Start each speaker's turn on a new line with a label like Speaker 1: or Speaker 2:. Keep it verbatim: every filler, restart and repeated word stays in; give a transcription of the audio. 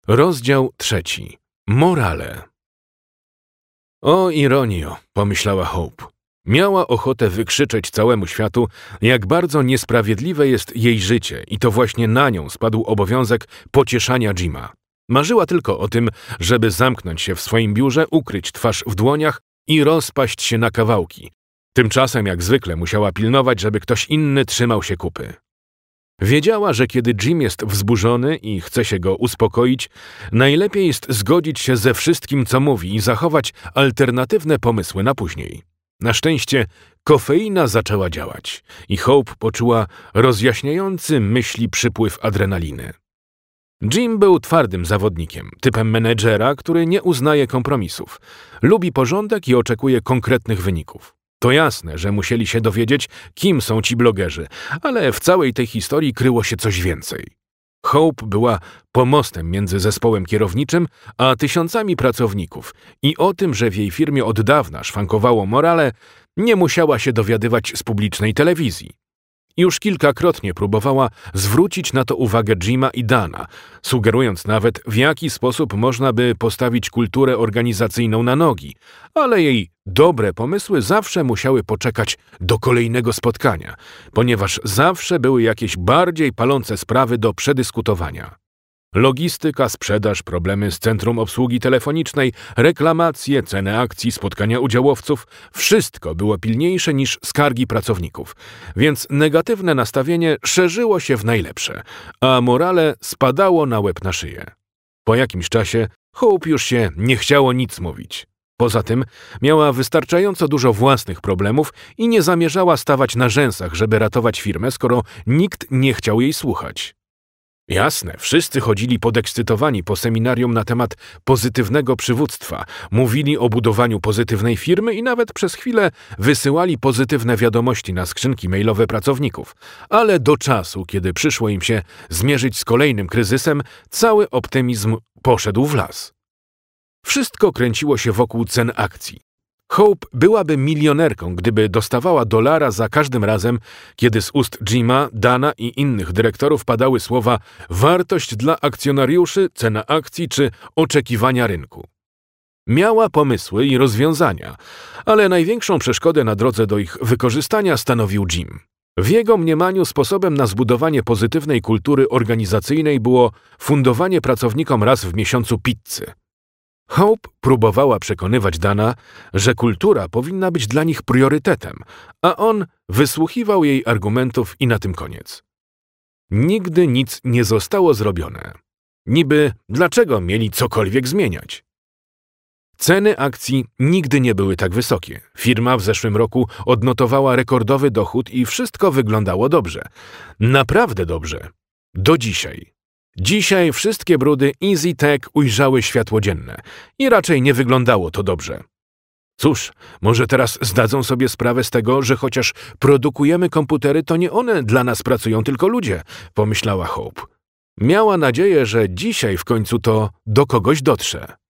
Speaker 1: Rozdział trzeci. Morale. O ironio, pomyślała Hope. Miała ochotę wykrzyczeć całemu światu, jak bardzo niesprawiedliwe jest jej życie i to właśnie na nią spadł obowiązek pocieszania Jima. Marzyła tylko o tym, żeby zamknąć się w swoim biurze, ukryć twarz w dłoniach i rozpaść się na kawałki. Tymczasem jak zwykle musiała pilnować, żeby ktoś inny trzymał się kupy. Wiedziała, że kiedy Jim jest wzburzony i chce się go uspokoić, najlepiej jest zgodzić się ze wszystkim, co mówi i zachować alternatywne pomysły na później. Na szczęście kofeina zaczęła działać i Hope poczuła rozjaśniający myśli przypływ adrenaliny. Jim był twardym zawodnikiem, typem menedżera, który nie uznaje kompromisów. Lubi porządek i oczekuje konkretnych wyników. To jasne, że musieli się dowiedzieć, kim są ci blogerzy, ale w całej tej historii kryło się coś więcej. Hope była pomostem między zespołem kierowniczym a tysiącami pracowników i o tym, że w jej firmie od dawna szwankowało morale, nie musiała się dowiadywać z publicznej telewizji. Już kilkakrotnie próbowała zwrócić na to uwagę Jima i Dana, sugerując nawet, w jaki sposób można by postawić kulturę organizacyjną na nogi, ale jej dobre pomysły zawsze musiały poczekać do kolejnego spotkania, ponieważ zawsze były jakieś bardziej palące sprawy do przedyskutowania. Logistyka, sprzedaż, problemy z centrum obsługi telefonicznej, reklamacje, ceny akcji, spotkania udziałowców – wszystko było pilniejsze niż skargi pracowników, więc negatywne nastawienie szerzyło się w najlepsze, a morale spadało na łeb na szyję. Po jakimś czasie Hope już się nie chciało nic mówić. Poza tym miała wystarczająco dużo własnych problemów i nie zamierzała stawać na rzęsach, żeby ratować firmę, skoro nikt nie chciał jej słuchać. Jasne, wszyscy chodzili podekscytowani po seminarium na temat pozytywnego przywództwa, mówili o budowaniu pozytywnej firmy i nawet przez chwilę wysyłali pozytywne wiadomości na skrzynki mailowe pracowników, ale do czasu, kiedy przyszło im się zmierzyć z kolejnym kryzysem, cały optymizm poszedł w las. Wszystko kręciło się wokół cen akcji. Hope byłaby milionerką, gdyby dostawała dolara za każdym razem, kiedy z ust Jima, Dana i innych dyrektorów padały słowa wartość dla akcjonariuszy, cena akcji czy oczekiwania rynku. Miała pomysły i rozwiązania, ale największą przeszkodę na drodze do ich wykorzystania stanowił Jim. W jego mniemaniu sposobem na zbudowanie pozytywnej kultury organizacyjnej było fundowanie pracownikom raz w miesiącu pizzy. Hope próbowała przekonywać Dana, że kultura powinna być dla nich priorytetem, a on wysłuchiwał jej argumentów i na tym koniec. Nigdy nic nie zostało zrobione. Niby dlaczego mieli cokolwiek zmieniać? Ceny akcji nigdy nie były tak wysokie. Firma w zeszłym roku odnotowała rekordowy dochód i wszystko wyglądało dobrze. Naprawdę dobrze. Do dzisiaj. Dzisiaj wszystkie brudy EasyTech ujrzały światło dzienne i raczej nie wyglądało to dobrze. Cóż, może teraz zdadzą sobie sprawę z tego, że chociaż produkujemy komputery, to nie one dla nas pracują, tylko ludzie, pomyślała Hope. Miała nadzieję, że dzisiaj w końcu to do kogoś dotrze.